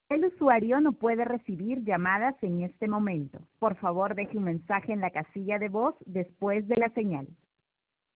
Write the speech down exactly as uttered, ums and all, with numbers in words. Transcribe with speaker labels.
Speaker 1: El usuario no puede recibir llamadas en este momento. Por favor, deje un mensaje en la casilla de voz después de la señal.